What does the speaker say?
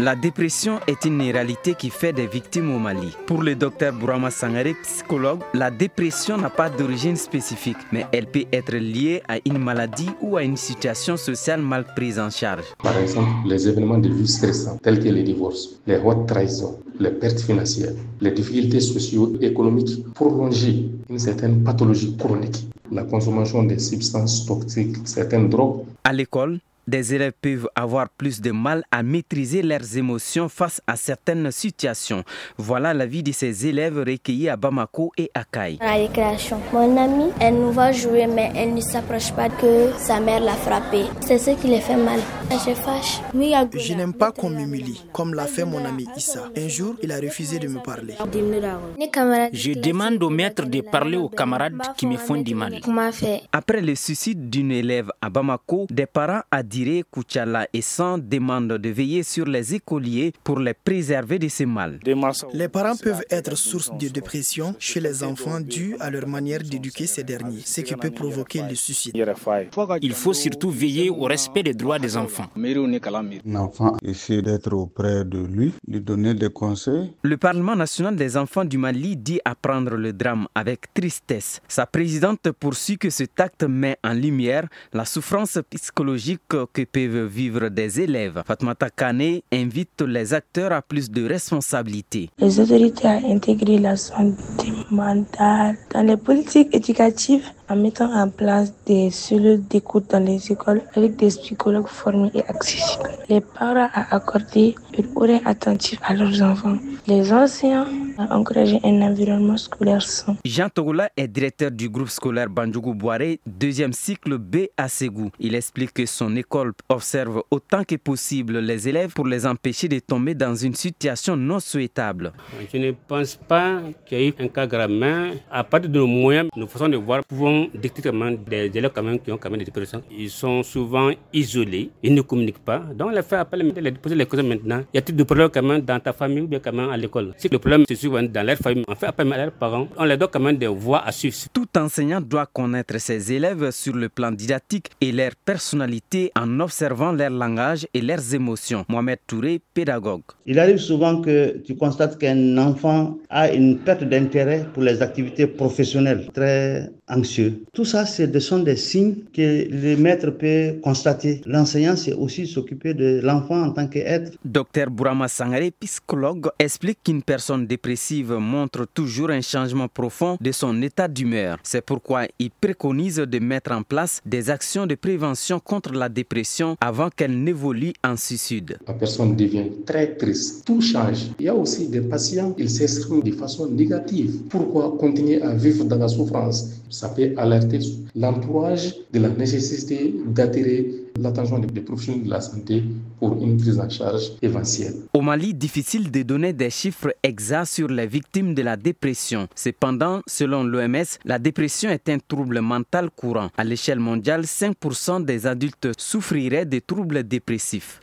La dépression est une réalité qui fait des victimes au Mali. Pour le docteur Bourama Sangaré, psychologue, la dépression n'a pas d'origine spécifique, mais elle peut être liée à une maladie ou à une situation sociale mal prise en charge. Par exemple, les événements de vie stressants, tels que les divorces, les hautes trahisons, les pertes financières, les difficultés socio-économiques prolongées, une certaine pathologie chronique, la consommation des substances toxiques, certaines drogues. À l'école, des élèves peuvent avoir plus de mal à maîtriser leurs émotions face à certaines situations. Voilà l'avis de ces élèves recueillis à Bamako et à Kaï. À la récréation, mon amie, elle nous va jouer, mais elle ne s'approche pas que sa mère l'a frappée. C'est ce qui les fait mal. Elle se fâche. Je n'aime pas qu'on m'humilie, comme l'a fait mon ami Issa. Un jour, il a refusé de me parler. Je demande au maître de parler aux camarades qui me font du mal. Après le suicide d'une élève à Bamako, des parents Adire, Kouchala et San demandent de veiller sur les écoliers pour les préserver de ce mal. Les parents peuvent être source de dépression chez les enfants due à leur manière d'éduquer ces derniers, ce qui peut provoquer le suicide. Il faut surtout veiller au respect des droits des enfants. L'enfant essaie d'être auprès de lui donner des conseils. Le Parlement national des enfants du Mali dit apprendre le drame avec tristesse. Sa présidente poursuit que cet acte met en lumière la souffrance psychologique que peuvent vivre des élèves. Fatmata Kane invite les acteurs à plus de responsabilités. Les autorités à intégrer la santé mentale dans les politiques éducatives en mettant en place des cellules d'écoute dans les écoles avec des psychologues formés et accessibles. Les parents à accorder une oreille attentive à leurs enfants. Les enseignants à encourager un environnement scolaire sain. Jean Togola est directeur du groupe scolaire Bandjougou Boiré, deuxième cycle B à Ségou. Il explique que son école observe autant que possible les élèves pour les empêcher de tomber dans une situation non souhaitable. Je ne pense pas qu'il y ait un cas grave, mais à partir de nos moyens, nos façons de voir, pouvons détecter des élèves qui ont des dépressions. Ils sont souvent isolés, ils ne communiquent pas. Donc on les fait appel, les poser les questions maintenant. Y a-t-il des problèmes quand même dans ta famille ou bien quand même à l'école? Si le problème se trouve dans leur famille, on fait appel à leurs parents. On leur donne quand même des voies à suivre. Tout enseignant doit connaître ses élèves sur le plan didactique et leur personnalité en observant leur langage et leurs émotions. Mohamed Touré, pédagogue. Il arrive souvent que tu constates qu'un enfant a une perte d'intérêt pour les activités professionnelles, très anxieux. Tout ça, ce sont des signes que le maître peut constater. L'enseignant, c'est aussi s'occuper de l'enfant en tant qu'être. Docteur Bourama Sangaré, psychologue, explique qu'une personne dépressive montre toujours un changement profond de son état d'humeur. C'est pourquoi il préconise de mettre en place des actions de prévention contre la dépression avant qu'elle n'évolue en suicide. La personne devient très triste, tout change. Il y a aussi des patients, ils s'expriment de façon négative. Pourquoi continuer à vivre dans la souffrance? Ça peut alerter l'entourage de la nécessité d'attirer l'attention des professionnels de la santé pour une prise en charge éventuelle. Au Mali, difficile de donner des chiffres exacts sur les victimes de la dépression. Cependant, selon l'OMS, la dépression est un trouble mental courant. À l'échelle mondiale, 5% des adultes souffriraient de troubles dépressifs.